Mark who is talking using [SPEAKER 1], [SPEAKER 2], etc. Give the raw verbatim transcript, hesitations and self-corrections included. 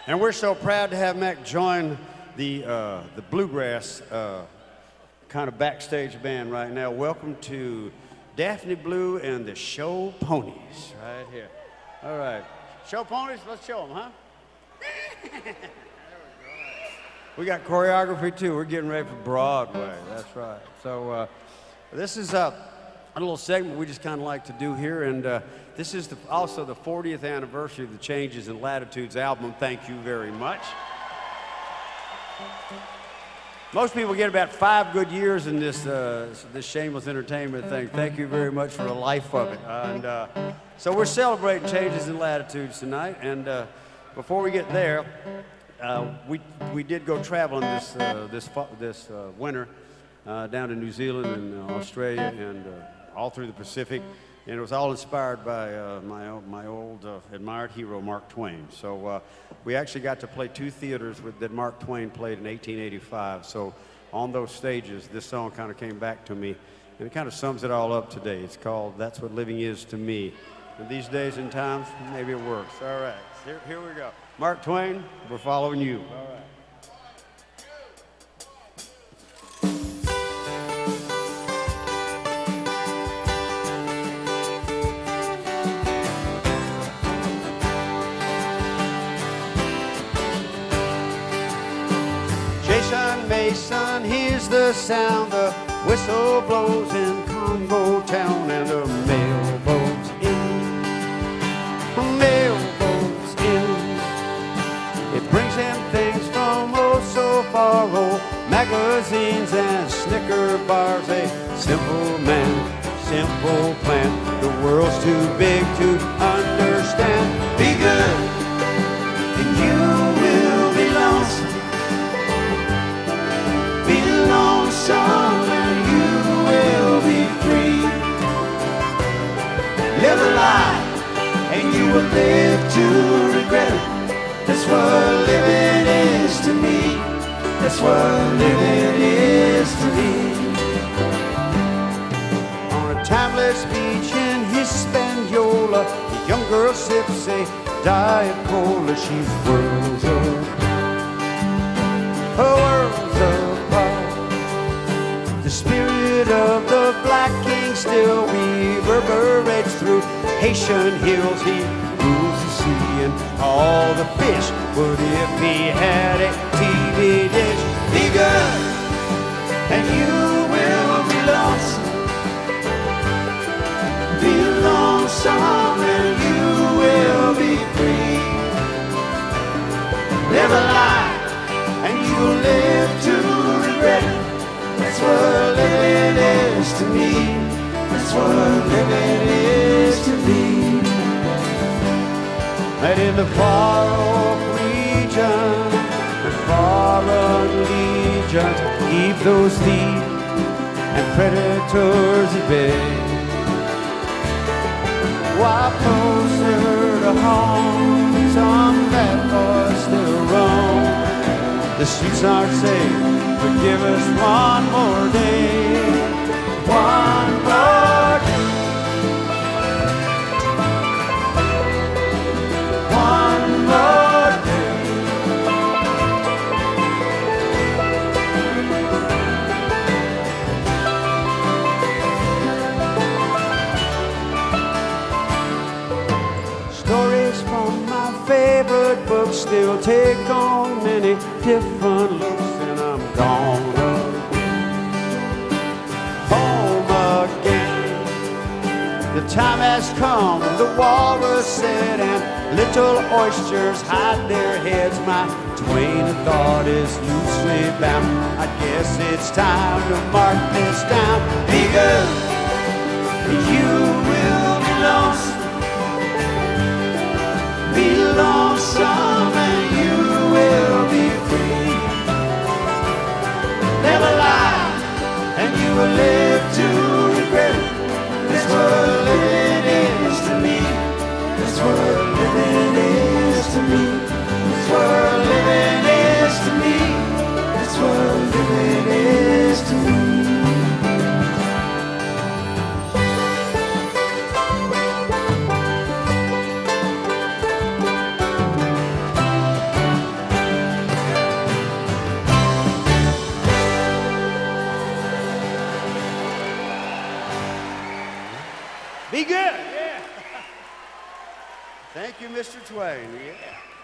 [SPEAKER 1] And we're so proud to have Mac join the, uh, the bluegrass uh, kind of backstage band right now. Welcome to Daphne Blue and the Show Ponies right here. All right. Show Ponies, let's show them, huh? We got choreography too. We're getting ready for Broadway. That's right. So uh, this is uh, a little segment we just kind of like to do here, and uh, this is the, also the fortieth anniversary of the Changes in Latitudes album. Thank you very much. Most people get about five good years in this uh, this shameless entertainment thing. Thank you very much for the life of it. And uh, so we're celebrating Changes in Latitudes tonight, and uh, before we get there. Uh, we we did go traveling this uh, this this uh, winter uh, down to New Zealand and uh, Australia and uh, all through the Pacific, and it was all inspired by uh, my my old uh, admired hero Mark Twain. So uh, we actually got to play two theaters with, that Mark Twain played in eighteen eighty-five. So on those stages, this song kind of came back to me, and it kind of sums it all up today. It's called "That's What Living Is to Me." And these days and times, maybe it works. All right, here here we go. Mark Twain, we're following you. All right. Jason Mason, here's the sound. The whistle blows in Congo Town, and the mail boats in. Mail things from oh so far, oh, magazines and Snicker bars. A simple man, simple plan. The world's too big to understand. Be good, and you will be lonesome. Be lonesome, and you will be free. Live a lie, and you will live to regret it. That's what living is to me. That's what living is to me. On a timeless beach in Hispaniola, the young girl sips a Diet Cola. She's worlds apart, worlds apart. The spirit of the Black King still reverberates through Haitian hills. He rules the sea and all the fish. But if he had a T V dish, be good, and you will be lonesome. Be lonesome, and you will be free. Live a lie, and you will live to regret it. That's what living is to me. That's what living is to me. And in the far-off region, the foreign legions keep those thieves and predators at bay. While closer to home, some bad boys still roam. The streets aren't safe, but give us one more day. One more day. One more day. Stories from my favorite books still take on many different looks, and I'm gone home again. The time has come, the walrus said, and little oysters hide their heads. My Twain of thought is loosely bound. I guess it's time to mark this down. Be good, you will be lonesome. Be lonesome, and you will be free. Never lie, and you will live to regret it. That's what living is to me. That's what living is to me. That's what living is to me. That's what living is to me.
[SPEAKER 2] Be good. Yeah.
[SPEAKER 1] Thank you, Mister Twain. Yeah.